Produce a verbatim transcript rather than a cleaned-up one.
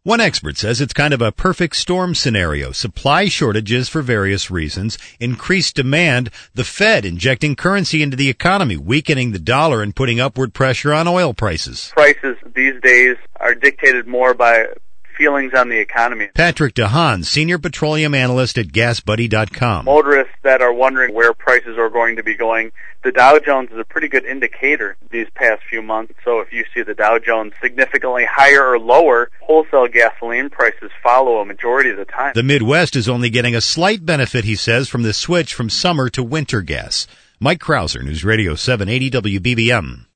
One expert says it's kind of a perfect storm scenario. Supply shortages for various reasons, increased demand, the Fed injecting currency into the economy, weakening the dollar and putting upward pressure on oil prices. Prices these days are dictated more by feelings on the economy. Patrick DeHaan, senior petroleum analyst at gas buddy dot com. Motorists that are wondering where prices are going to be going, the Dow Jones is a pretty good indicator these past few months. So if you see the Dow Jones significantly higher or lower, wholesale gasoline prices follow a majority of the time. The Midwest is only getting a slight benefit, he says, from the switch from summer to winter gas. Mike Krauser, News Radio seven eighty W B B M.